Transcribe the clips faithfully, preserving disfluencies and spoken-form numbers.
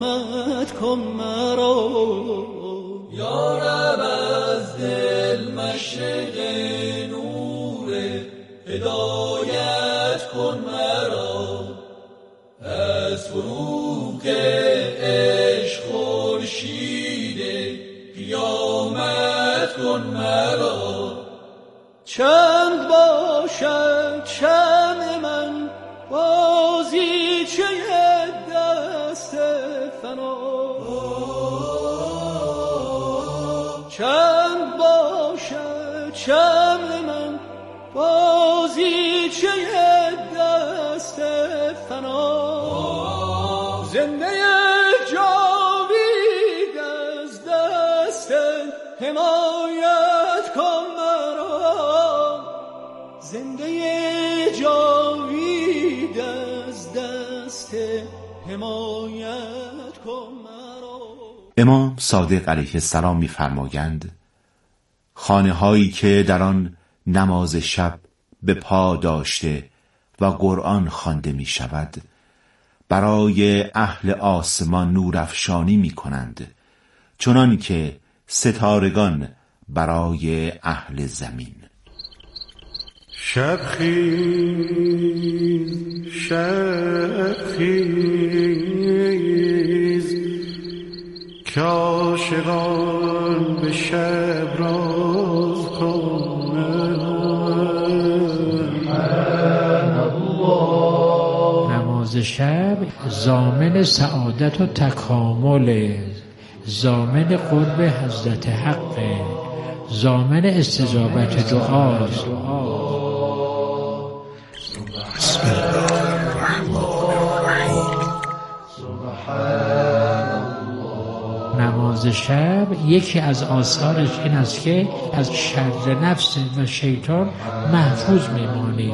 مت کن مرا یا رب، از دل مشرق نور هدایت کن مرا، از فروغ عشق خورشید قیامت کن مرا. چند باشد شمع من بازیچه دست فنا، چند باشد شمع من بازیچه دست فنا، زنده جاوید از دست حمایت کن مرا، زنده جاوید از دست حمایت کن مرا. امام صادق علیه السلام می‌فرمایند خانه هایی که در آن نماز شب به پا داشته و قرآن خوانده می شود برای اهل آسمان نورافشانی می کنند، چنان که ستارگان برای اهل زمین. شب خیز شب خیز که عاشقان به شب راز کنند. نماز شب ضامن سعادت و تکامل، ضامن قرب حضرت حق، ضامن استجابت دعاست. بسم الله الرحمن الرحیم. نماز شب یکی از آثارش این است که از شر نفس و شیطان محفوظ میمانی.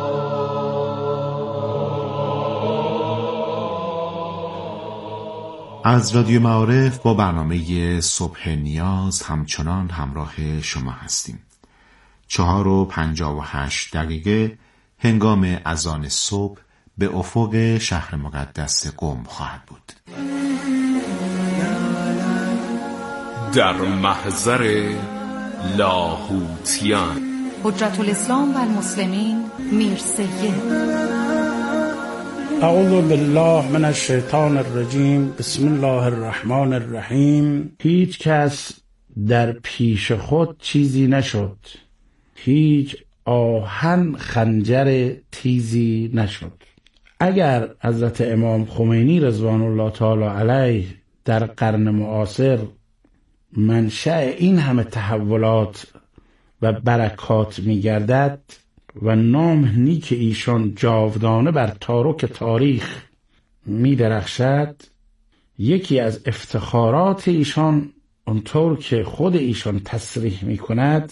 از رادیو معارف با برنامه صبح نیاز همچنان همراه شما هستیم. چهار و پنجاه و هشت دقیقه هنگام اذان صبح به افق شهر مقدس قم خواهد بود. در محضر لاهوتیان حجت الاسلام و المسلمین میر سید. اعوذ بالله من الشیطان الرجیم. بسم الله الرحمن الرحیم. هیچ کس در پیش خود چیزی نشد، هیچ آهن خنجر تیزی نشد. اگر حضرت امام خمینی رضوان الله تعالی علیه در قرن معاصر منشأ این همه تحولات و برکات می گردد و نام نیک ایشان جاودانه بر تارک تاریخ می درخشد، یکی از افتخارات ایشان اونطور که خود ایشان تصریح می کند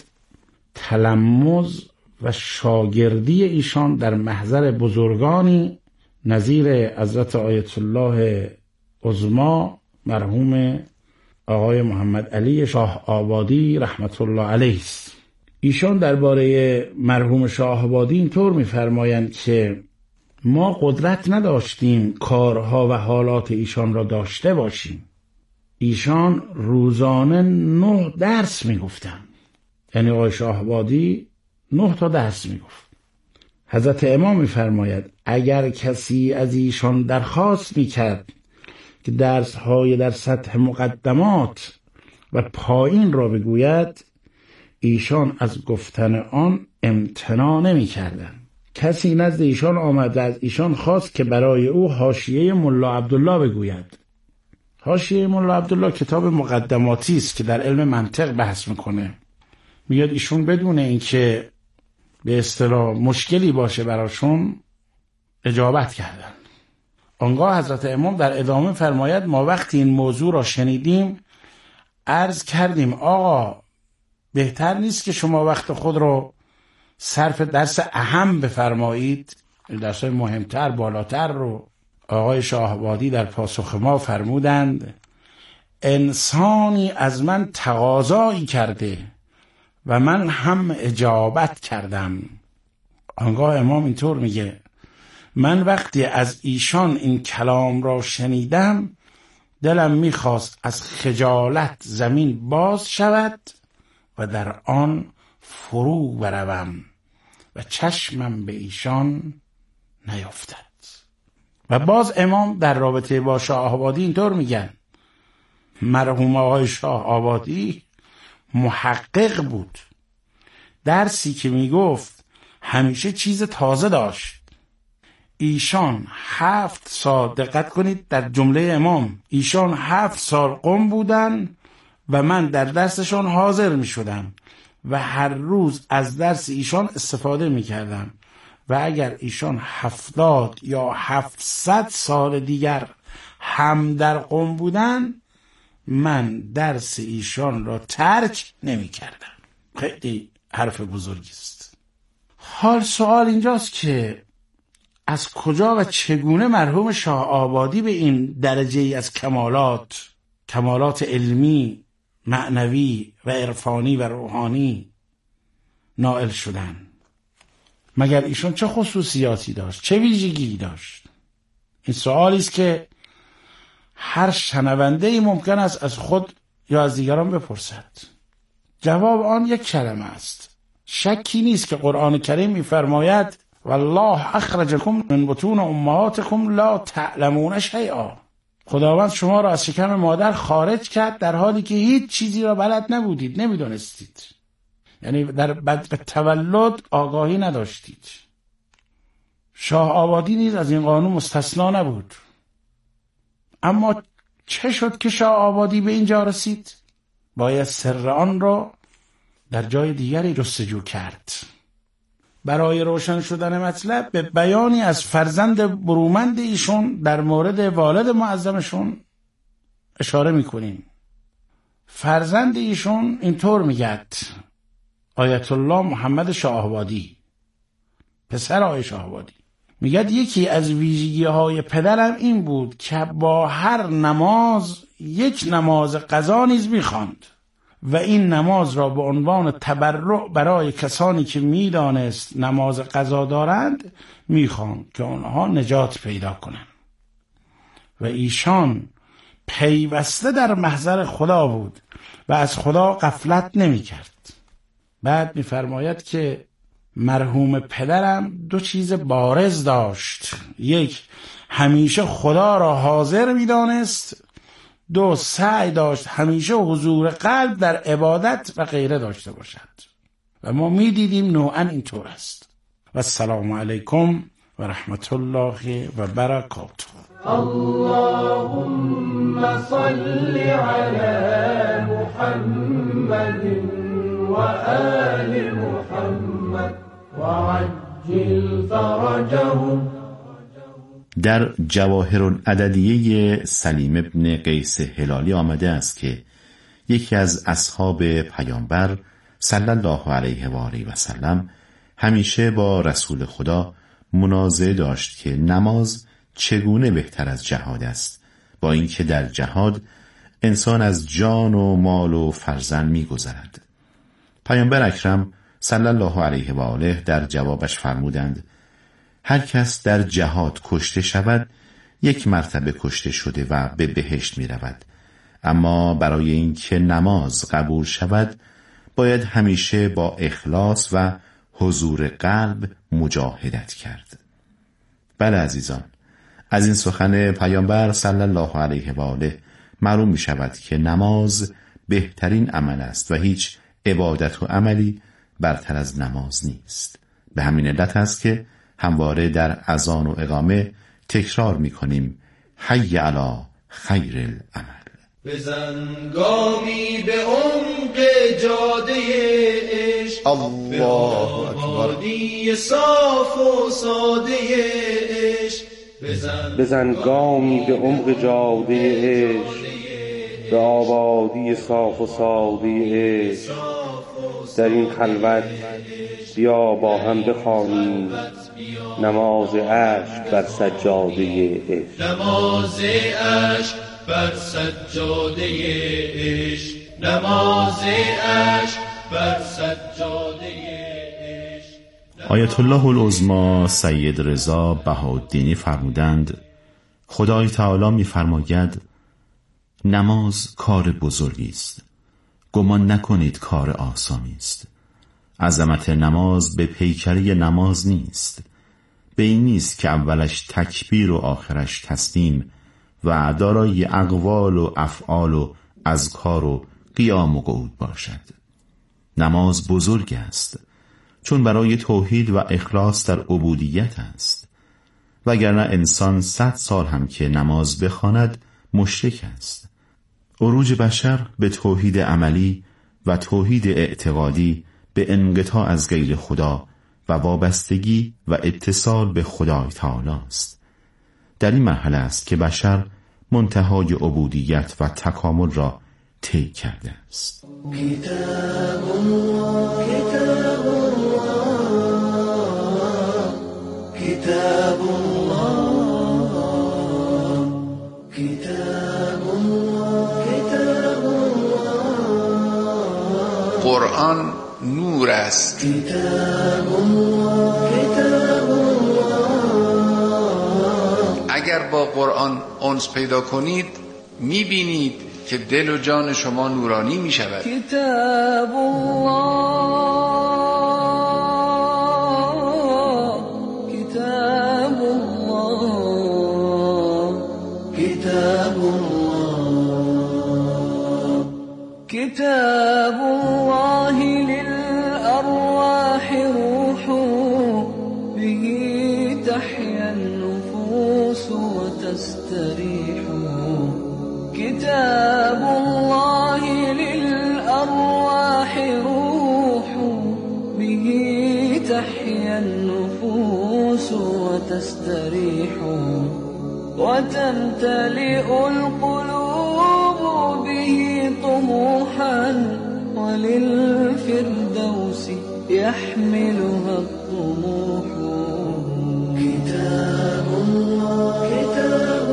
تلمذ و شاگردی ایشان در محضر بزرگانی نظیر حضرت آیت الله عظمی مرحوم آقای محمد علی شاه آبادی رحمت الله علیه است. ایشان درباره مرحوم شاه آبادی اینطور می‌فرمایند که ما قدرت نداشتیم کارها و حالات ایشان را داشته باشیم. ایشان روزانه نه درس می‌گفتند، یعنی آقای شاه آبادی نه تا درس می‌گفت. حضرت امام می‌فرماید اگر کسی از ایشان درخواست می‌کرد که درس‌های در سطح مقدمات و پایین را بگوید، ایشان از گفتن آن امتناع نمی‌کردند. کسی نزد ایشان آمد و از ایشان خواست که برای او حاشیه ملا عبدالله بگوید. حاشیه ملا عبدالله کتاب مقدماتی است که در علم منطق بحث میکنه. میاد ایشون بدون اینکه به اصطلاح مشکلی باشه براشون اجابت کردن. آنگاه حضرت امام در ادامه فرماید ما وقتی این موضوع را شنیدیم عرض کردیم آقا بهتر نیست که شما وقت خود رو صرف درس اهم بفرمایید، درس‌های مهمتر بالاتر رو. آقای شاه آبادی در پاسخ ما فرمودند انسانی از من تقاضایی کرده و من هم اجابت کردم. آنگاه امام اینطور میگه من وقتی از ایشان این کلام را شنیدم دلم میخواست از خجالت زمین باز شود و در آن فرو بروم و چشمم به ایشان نیفتد. و باز امام در رابطه با شاه آبادی اینطور میگن: مرحوم آقای شاه آبادی محقق بود، درسی که میگفت همیشه چیز تازه داشت. ایشان هفت سال، دقت کنید در جمله امام، ایشان هفت سال قم بودن و من در درسشان حاضر می شدم و هر روز از درس ایشان استفاده می کردم و اگر ایشان هفتاد یا هفتصد سال دیگر هم در قم بودن من درس ایشان را ترک نمی کردم. خیلی حرف بزرگی است. حال سوال اینجاست که از کجا و چگونه مرحوم شاه آبادی به این درجه ای از کمالات، کمالات علمی، معنوی و عرفانی و روحانی نائل شدن؟ مگر ایشون چه خصوصیاتی داشت؟ چه ویژگی داشت؟ این سوالی است که هر شنونده ممکن است از خود یا از دیگران بپرسد. جواب آن یک کلمه است. شکی نیست که قرآن کریم می‌فرماید والله اخرجکم من بطون امهاتکم لا تعلمون شیئا. خداوند شما را از شکم مادر خارج کرد در حالی که هیچ چیزی را بلد نبودید، نمیدونستید. یعنی در بعد به تولد آگاهی نداشتید. شاه آبادی نیز از این قانون مستثنا نبود. اما چه شد که شاه آبادی به اینجا رسید؟ باید سر آن را در جای دیگری جستجو کرد. برای روشن شدن مطلب به بیانی از فرزند برومند ایشون در مورد والد معظمشون اشاره میکنیم. فرزند ایشون اینطور میگد: آیت الله محمد شاه آبادی، پسر آقای شاه آبادی، میگد یکی از ویژگی های پدرم این بود که با هر نماز یک نماز قضا نیز میخواند و این نماز را به عنوان تبرع برای کسانی که میدانست نماز قضا دارند میخواند که آنها نجات پیدا کنند. و ایشان پیوسته در محضر خدا بود و از خدا غفلت نمیکرد. بعد میفرماید که مرحوم پدرم دو چیز بارز داشت: یک، همیشه خدا را حاضر میدانست، دو، سعی داشت همیشه حضور قلب در عبادت و غیره داشته باشد. و ما میدیدیم نوعا اینطور است. و السلام علیکم و رحمت الله و برکاته. اللهم صل علی محمد و آل محمد و عجل فرجهم. در جواهر العددیه سلیم ابن قیس هلالی آمده است که یکی از اصحاب پیامبر صلی الله علیه و آله و سلم همیشه با رسول خدا منازعه داشت که نماز چگونه بهتر از جهاد است، با اینکه در جهاد انسان از جان و مال و فرزند می‌گذرد. پیامبر اکرم صلی الله علیه و آله در جوابش فرمودند: هر کس در جهاد کشته شود یک مرتبه کشته شده و به بهشت می رود، اما برای اینکه نماز قبول شود باید همیشه با اخلاص و حضور قلب مجاهدت کرد. بله عزیزان، از این سخن پیامبر صلی الله علیه و آله معلوم می شود که نماز بهترین عمل است و هیچ عبادت و عملی برتر از نماز نیست. به همین علت است که همواره در اذان و اقامه تکرار می‌کنیم حی علی خیر العمل. بزن گامی به عمق جاده عشق، الله اکبر، وادی صاف و ساده عشق. بزن گامی به عمق جاده عشق، به آبادی صاف و ساده عشق. در این خلوت بیا با هم بخوانیم نماز عشق بر سجاده عشق. نماز عشق بر سجاده عشق، نماز عشق بر سجاده عشق. آیت الله العظمی سید رضا بهاءالدینی فرمودند: خدای تعالی می‌فرماید نماز کار بزرگی است. گمان نکنید کار آسانی است. عظمت نماز به پیکره نماز نیست. به این نیست که اولش تکبیر و آخرش تسلیم و دارای اقوال و افعال و اذکار و قیام و قعود باشد. نماز بزرگ است چون برای توحید و اخلاص در عبودیت است. وگرنه انسان صد سال هم که نماز بخواند مشرک است. عروج بشر به توحید عملی و توحید اعتقادی به انقطاع از غیر خدا و وابستگی و اتصال به خدای تعالی است. در این مرحله است که بشر منتهای عبودیت و تکامل را طی کرده است. کتاب الله کتاب الله کتاب الله کتاب الله کتاب الله قرآن نور است. کتاب الله کتاب الله. اگر با قرآن انس پیدا کنید میبینید که دل و جان شما نورانی می شود. کتاب الله کتاب الله کتاب الله کتاب الله للأرواح روح به تحيا النفوس وتستريح. كتاب الله للأرواح روح به تحيا النفوس وتستريح. وتمتلئ القلوب به طموحا وللفردوس يحملها الطموح. كتاب الله كتاب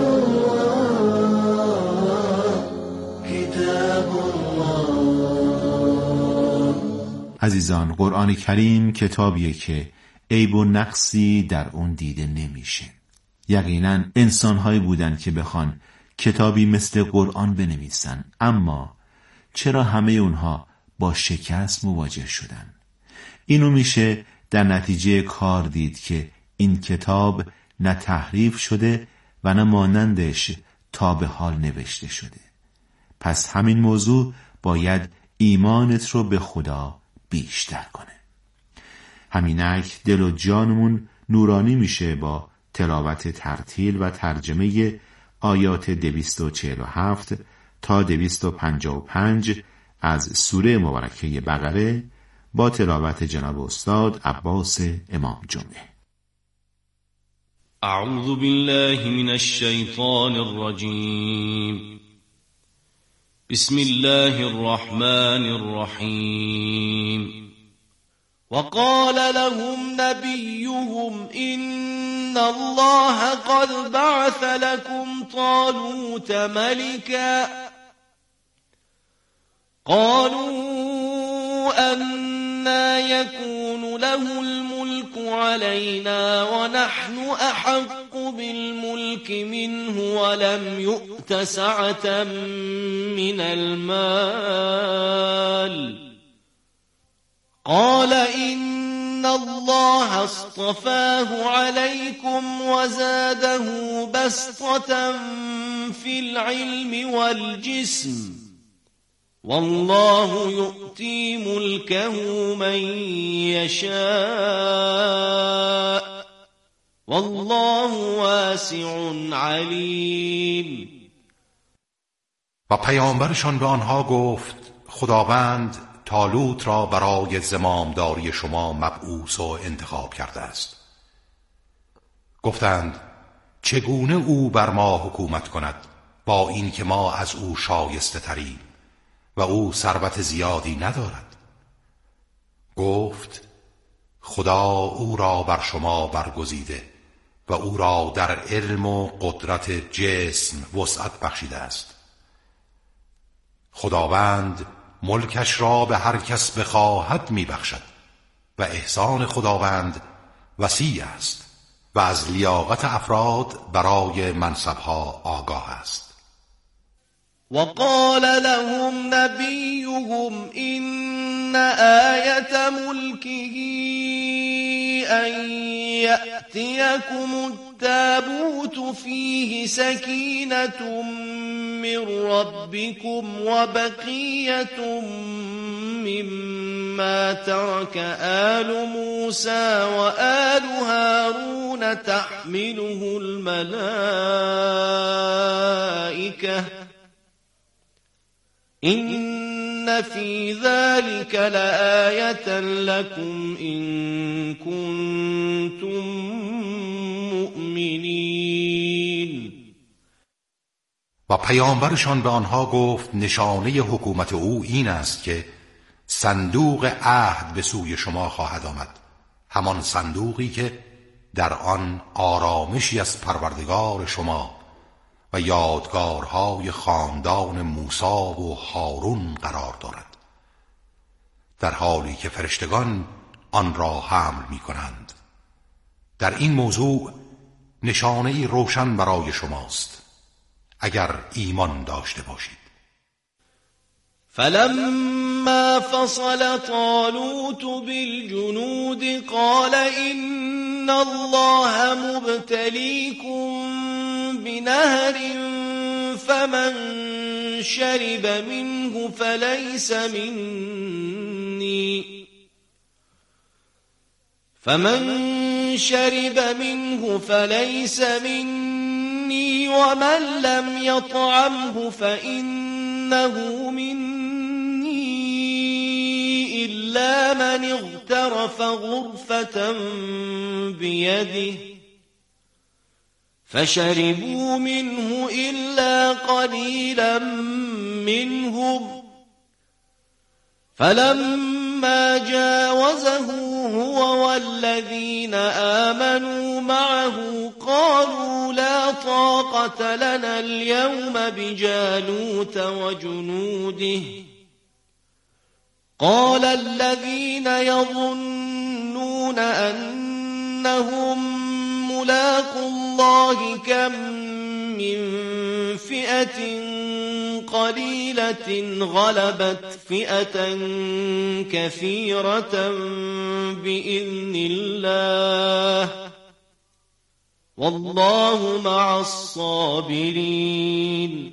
عزیزان، قرآن کریم کتابیه که عیب و نقصی در اون دیده نمیشه. یقینا انسان‌هایی بودن که بخوان کتابی مثل قرآن بنویسن، اما چرا همه اونها با شکست مواجه شدن؟ اینو میشه در نتیجه کار دید که این کتاب نه تحریف شده و نه مانندش تا به حال نوشته شده. پس همین موضوع باید ایمانت رو به خدا بیشتر کنه. همینک دل و جانمون نورانی میشه با تلاوت ترتیل و ترجمه آیات دویست و چهل و هفت تا دویست و پنجاه و پنج از سوره مبارکه بقره با تلاوت جناب استاد عباس امام جمعه. اعوذ بالله من الشیطان الرجیم. بسم الله الرحمن الرحیم. وقال لهم نبيهم إن الله قد بعث لكم طالوت ملكا قالوا أنا يكون له الملك علينا ونحن أحق بالملك منه ولم يؤت سعة من المال قال إن الله اصطفاه عليكم وزاده بسطة في العلم والجسم والله يؤتي ملكه من يشاء والله واسع علیم. و پیامبرشان به آنها گفت خداوند طالوت را برای زمامداری شما مبعوث و انتخاب کرده است. گفتند چگونه او بر ما حکومت کند با این که ما از او شایسته تریم و او ثروت زیادی ندارد؟ گفت خدا او را بر شما برگزیده و او را در علم و قدرت جسم وسعت بخشیده است. خداوند ملکش را به هر کس بخواهد میبخشد و احسان خداوند وسیع است و از لیاقت افراد برای منصبها آگاه است. وقال لهم نبيهم إن آية ملكه أن يأتيكم التابوت فيه سكينة من ربكم وبقية مما ترك آل موسى وآل هارون تحمله الملائكة إن في ذلك لآية لكم إن كنتم مؤمنین. و پیامبرشان به آنها گفت نشانه حکومت او این است که صندوق عهد به سوی شما خواهد آمد، همان صندوقی که در آن آرامشی از پروردگار شما و یادگارهای خاندان موسی و هارون قرار دارد، در حالی که فرشتگان آن را حمل می کنند. در این موضوع نشانه‌ای روشن برای شماست اگر ایمان داشته باشید. فلما فصل طالوت بالجنود قال إن الله مبتليكم بنهر فمن شرب منه فليس مني فمن شرب منه فليس مني ومن لم يطعمه فإنه مني إلا من اغترف غرفة بيده فشربوا منه إلا قليلا منهم فلما جاوزه هو والذين آمنوا معه قالوا لا طاقة لنا اليوم بجالوت وجنوده قال الذين يظنون أنهم ملاقوا الله كم من فئة قليلة غلبت فئة كثيرة بإذن الله والله مع الصابرين.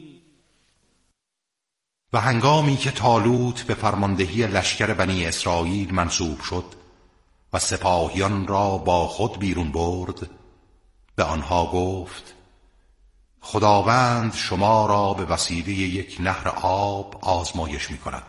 و هنگامی که طالوت به فرماندهی لشکر بنی اسرائیل منصوب شد و سپاهیان را با خود بیرون برد، به آنها گفت خداوند شما را به وسیله یک نهر آب آزمایش می کند.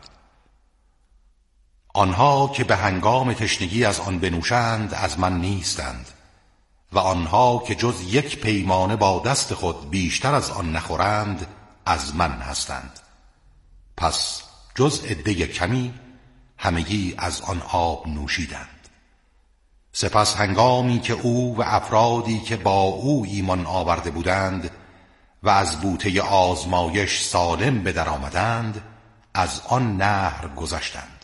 آنها که به هنگام تشنگی از آن بنوشند از من نیستند و آنها که جز یک پیمانه با دست خود بیشتر از آن نخورند از من هستند. پس جز عده کمی همگی از آن آب نوشیدند. سپس هنگامی که او و افرادی که با او ایمان آورده بودند و از بوته آزمایش سالم به در آمدند از آن نهر گذشتند.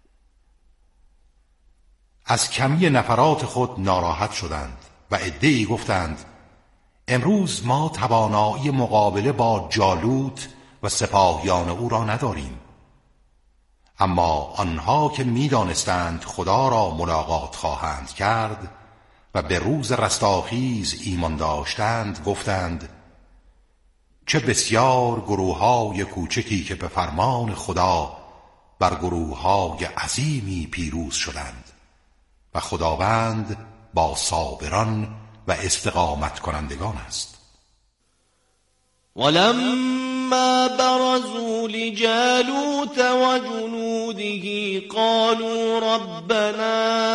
از کمی نفرات خود ناراحت شدند و عده‌ای گفتند امروز ما توانایی مقابله با جالوت و سپاهیان او را نداریم. اما آنها که می‌دانستند خدا را ملاقات خواهند کرد و به روز رستاخیز ایمان داشتند گفتند چه بسیار گروه‌های کوچکی که به فرمان خدا بر گروه‌های عظیمی پیروز شدند و خداوند با صابران و استقامت کنندگان است. ولما برزوا لجالوت وجنوده قالوا ربنا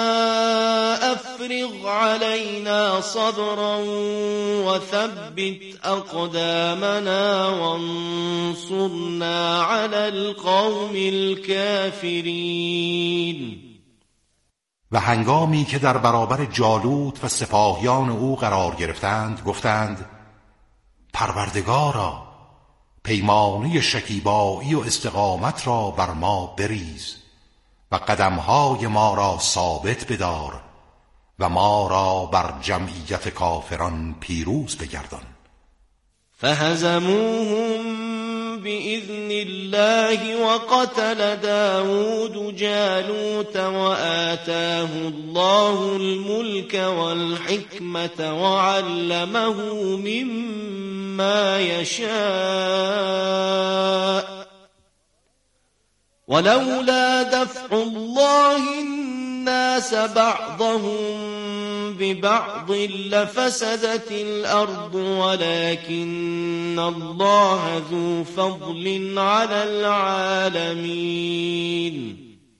افرغ علينا صبرا وثبت اقدامنا وانصرنا على القوم الكافرين. و هنگامی که در برابر جالوت و سپاهیان او قرار گرفتند گفتند پروردگارا پیمانه شکیبایی و استقامت را بر ما بریز و قدمهای ما را ثابت بدار و ما را بر جمعیت کافران پیروز بگردان. فهزموهم بإذن الله وقتل داود جالوت وآتاه الله الملك والحكمة وعلمه مما يشاء ولولا دفع الله الناس بعضهم ببعض لفسدت الأرض ولكن الله ذو فضل على العالمين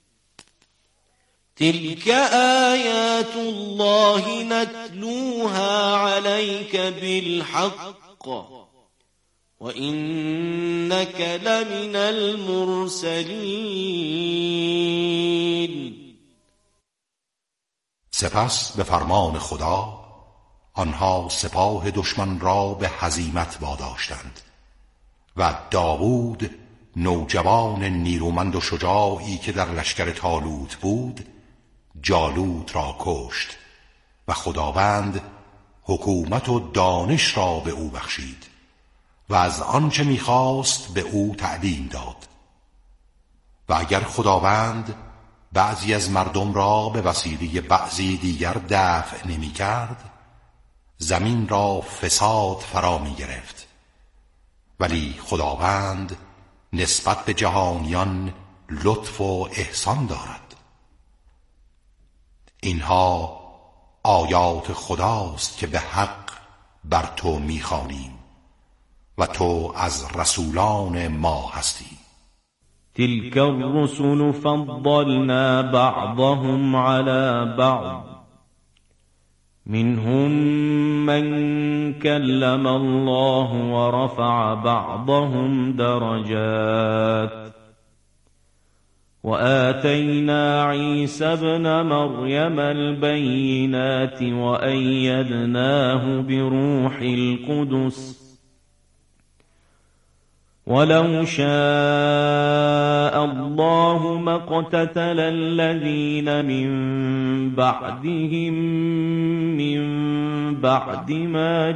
تلك آيات الله نتلوها عليك بالحق وإنك لمن المرسلين. سپس به فرمان خدا آنها سپاه دشمن را به هزیمت واداشتند و داوود نوجوان نیرومند و شجاعی که در لشکر طالوت بود جالوت را کشت و خداوند حکومت و دانش را به او بخشید و از آنچه می‌خواست به او تعلیم داد. و اگر خداوند بعضی از مردم را به وسیله بعضی دیگر دفع نمی کرد زمین را فساد فرا می گرفت، ولی خداوند نسبت به جهانیان لطف و احسان دارد. اینها آیات خداست که به حق بر تو می خوانیم و تو از رسولان ما هستی. تلك الرسل فضلنا بعضهم على بعض منهم من كلم الله ورفع بعضهم درجات وآتينا عيسى ابن مريم البينات وأيدناه بروح القدس ولو شاء الله ما اقتتل الذين من بعدهم من بعد ما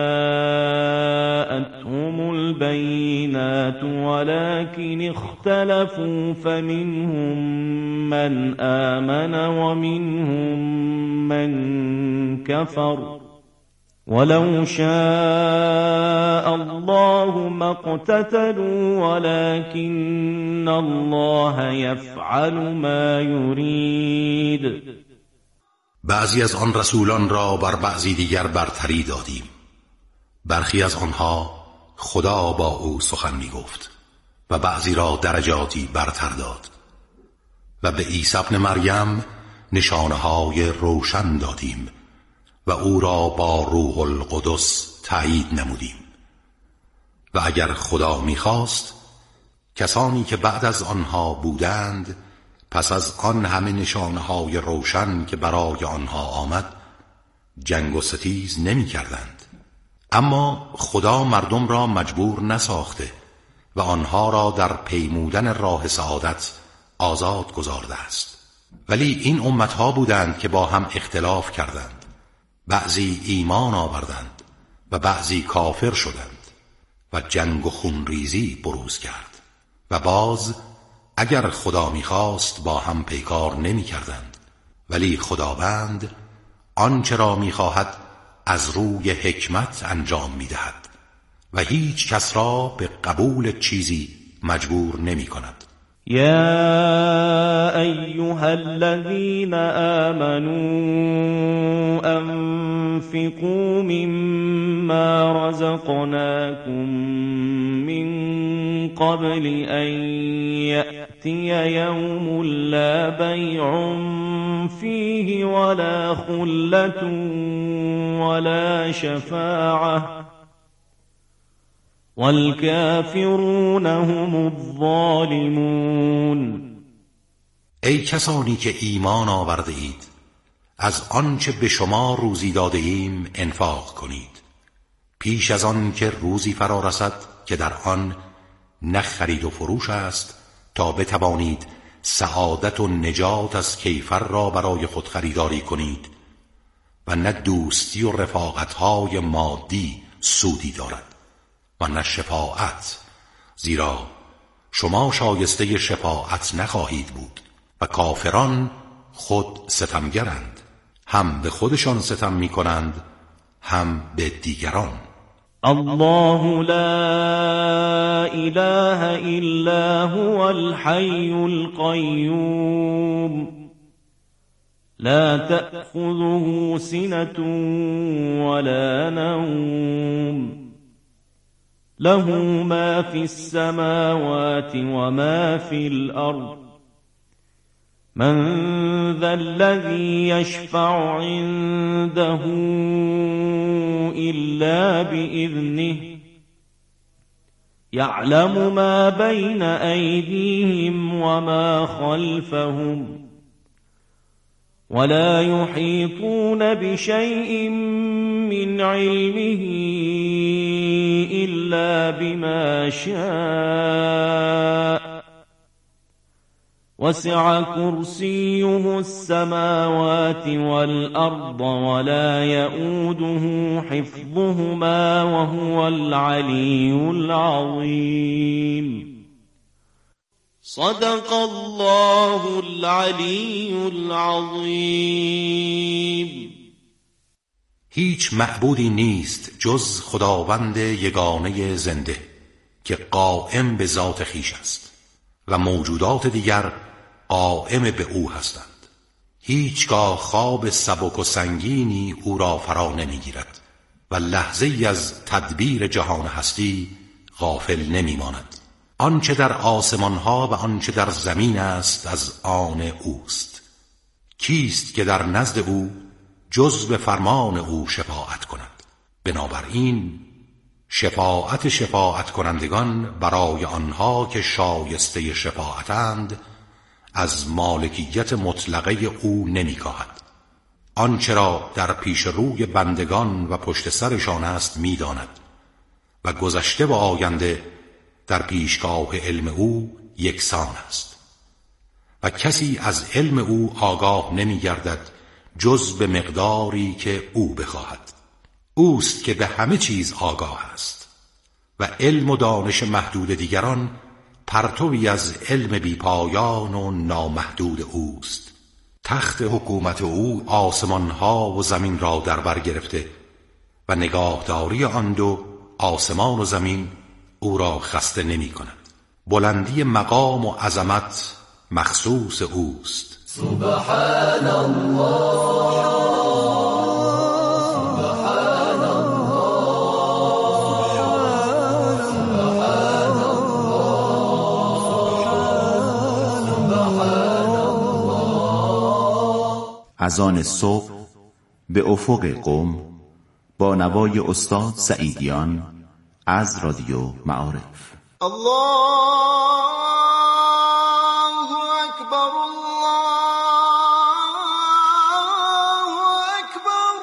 جاءتهم البينات ولكن اختلفوا فمنهم من آمن ومنهم من كفر ولو شاء الله ما اقتتلوا ولكن الله يفعل ما يريد. بعضی از آن رسولان را بر بعضی دیگر برتری دادیم. برخی از آنها خدا با او سخن می گفت و بعضی را درجاتی برتر داد و به عیسی ابن مریم نشانه های روشن دادیم و او را با روح القدس تایید نمودیم. و اگر خدا می‌خواست کسانی که بعد از آنها بودند پس از آن همه نشانه‌های روشن که برای آنها آمد جنگ و ستیز نمی‌کردند. اما خدا مردم را مجبور نساخته و آنها را در پیمودن راه سعادت آزاد گذارده است. ولی این امتها بودند که با هم اختلاف کردند، بعضی ایمان آوردند و بعضی کافر شدند و جنگ و خونریزی بروز کرد و باز اگر خدا می‌خواست با هم پیکار نمی‌کردند، ولی خداوند آنچه را می‌خواهد از روی حکمت انجام می‌دهد و هیچ کس را به قبول چیزی مجبور نمی‌کند. يا أيها الذين آمنوا أنفقوا مما رزقناكم من قبل أن يأتي يوم لا بيع فيه ولا خلة ولا شفاعة والکافرون هم الظالمون. ای کسانی که ایمان آورده اید از آنچه به شما روزی داده ایم انفاق کنید پیش از آن که روزی فرا رسد که در آن نه خرید و فروش است تا بتوانید سعادت و نجات از کیفر را برای خود خریداری کنید و نه دوستی و رفاقت‌های مادی سودی دارد و نه شفاعت زیرا شما شایسته شفاعت نخواهید بود و کافران خود ستمگرند، هم به خودشان ستم می کنند هم به دیگران. الله لا اله الا هو الحي القيوم لا تأخذه سنة ولا نوم له ما في السماوات وما في الأرض من ذا الذي يشفع عنده إلا بإذنه يعلم ما بين أيديهم وما خلفهم ولا يحيطون بشيء من علمه إلا بما شاء وسع كرسيه السماوات والأرض ولا يؤوده حفظهما وهو العلي العظيم. صدق الله العلی العظیم. هیچ معبودی نیست جز خداوند یگانه زنده که قائم به ذات خویش است و موجودات دیگر قائم به او هستند. هیچگاه خواب سبک و سنگینی او را فرا نمیگیرد و لحظه ای از تدبیر جهان هستی غافل نمیماند. آنچه در آسمان ها و آنچه در زمین است از آن اوست. کیست که در نزد او جز به فرمان او شفاعت کند؟ بنابراین شفاعت شفاعت کنندگان برای آنها که شایسته شفاعتند از مالکیت مطلقه او نمیکاهد. آنچه را در پیش روی بندگان و پشت سرشان است میداند و گذشته و آینده در پیشگاه علم او یکسان است و کسی از علم او آگاه نمی گردد جز به مقداری که او بخواهد. اوست که به همه چیز آگاه است و علم و دانش محدود دیگران پرتوی از علم بیپایان و نامحدود اوست. تخت حکومت او آسمانها و زمین را در بر گرفته و نگاهداری آن دو آسمان و زمین او را خسته نمی کند. بلندی مقام و عظمت مخصوص اوست. سبحان الله سبحان الله سبحان الله. اذان صبح به افق قم با نوای استاد سعیدیان از رادیو معارف. الله اکبر الله اکبر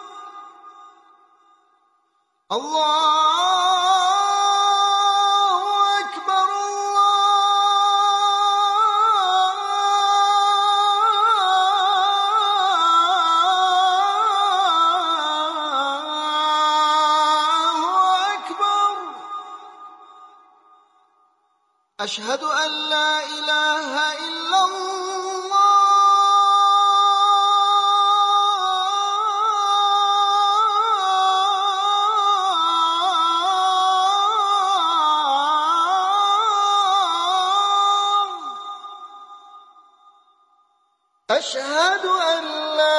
الله اکبر أشهد أن لا إله إلا الله أشهد أن لا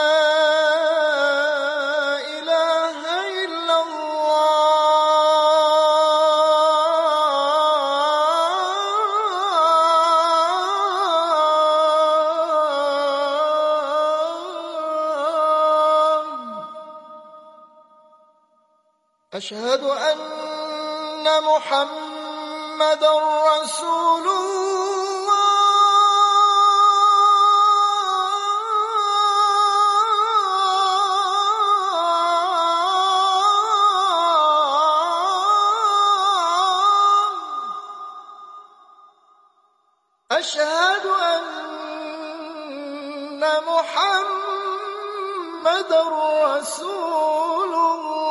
أشهد أن محمد رسول الله أشهد أن محمد رسول الله